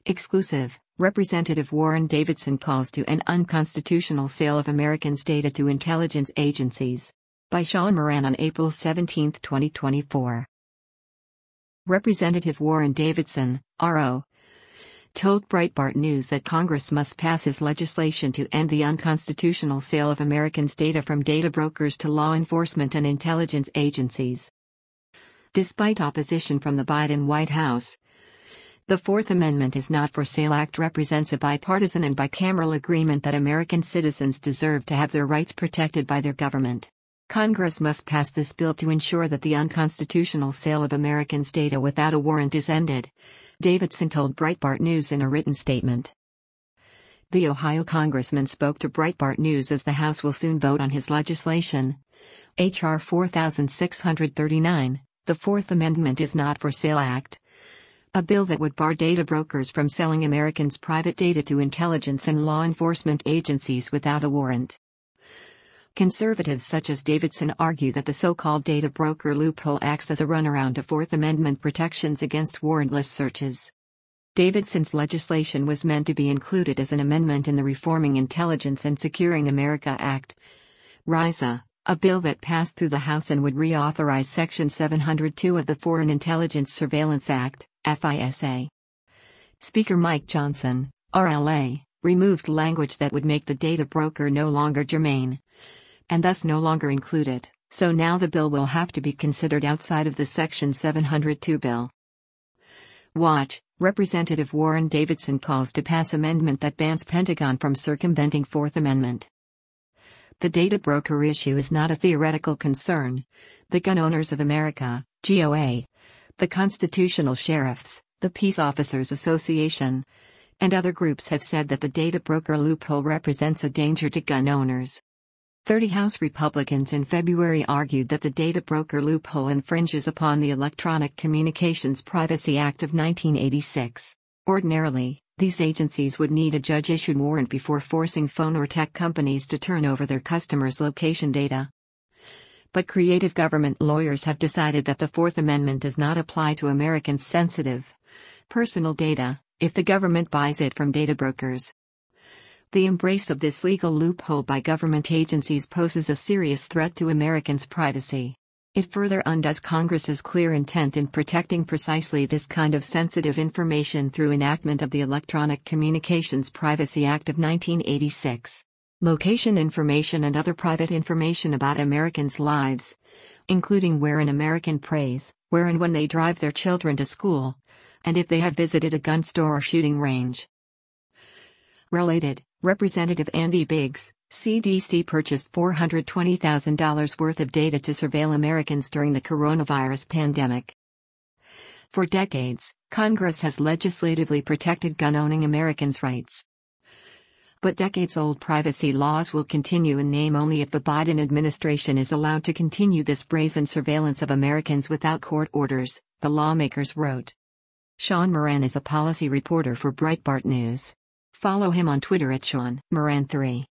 Exclusive, Representative Warren Davidson calls to an unconstitutional sale of Americans' data to intelligence agencies. By Sean Moran on April 17, 2024. Representative Warren Davidson, RO, told Breitbart News that Congress must pass his legislation to end the unconstitutional sale of Americans' data from data brokers to law enforcement and intelligence agencies. Despite opposition from the Biden White House, the Fourth Amendment is Not for Sale Act represents a bipartisan and bicameral agreement that American citizens deserve to have their rights protected by their government. Congress must pass this bill to ensure that the unconstitutional sale of Americans' data without a warrant is ended, Davidson told Breitbart News in a written statement. The Ohio congressman spoke to Breitbart News as the House will soon vote on his legislation. H.R. 4639, the Fourth Amendment is Not for Sale Act. A bill that would bar data brokers from selling Americans' private data to intelligence and law enforcement agencies without a warrant. Conservatives such as Davidson argue that the so-called data broker loophole acts as a runaround to Fourth Amendment protections against warrantless searches. Davidson's legislation was meant to be included as an amendment in the Reforming Intelligence and Securing America Act, RISA, a bill that passed through the House and would reauthorize Section 702 of the Foreign Intelligence Surveillance Act, FISA. Speaker Mike Johnson, RLA, removed language that would make the data broker no longer germane, and thus no longer included, so now the bill will have to be considered outside of the Section 702 bill. Watch, Representative Warren Davidson calls to pass amendment that bans Pentagon from circumventing Fourth Amendment. The data broker issue is not a theoretical concern. The Gun Owners of America, GOA, the Constitutional Sheriffs, the Peace Officers Association, and other groups have said that the data broker loophole represents a danger to gun owners. 30 House Republicans in February argued that the data broker loophole infringes upon the Electronic Communications Privacy Act of 1986. Ordinarily, these agencies would need a judge-issued warrant before forcing phone or tech companies to turn over their customers' location data. But creative government lawyers have decided that the Fourth Amendment does not apply to Americans' sensitive, personal data, if the government buys it from data brokers. The embrace of this legal loophole by government agencies poses a serious threat to Americans' privacy. It further undoes Congress's clear intent in protecting precisely this kind of sensitive information through enactment of the Electronic Communications Privacy Act of 1986. Location information and other private information about Americans' lives, including where an American prays, where and when they drive their children to school, and if they have visited a gun store or shooting range. Related, Representative Andy Biggs, CDC purchased $420,000 worth of data to surveil Americans during the coronavirus pandemic. For decades, Congress has legislatively protected gun-owning Americans' rights. But decades-old privacy laws will continue in name only if the Biden administration is allowed to continue this brazen surveillance of Americans without court orders, the lawmakers wrote. Sean Moran is a policy reporter for Breitbart News. Follow him on Twitter at Sean Moran3.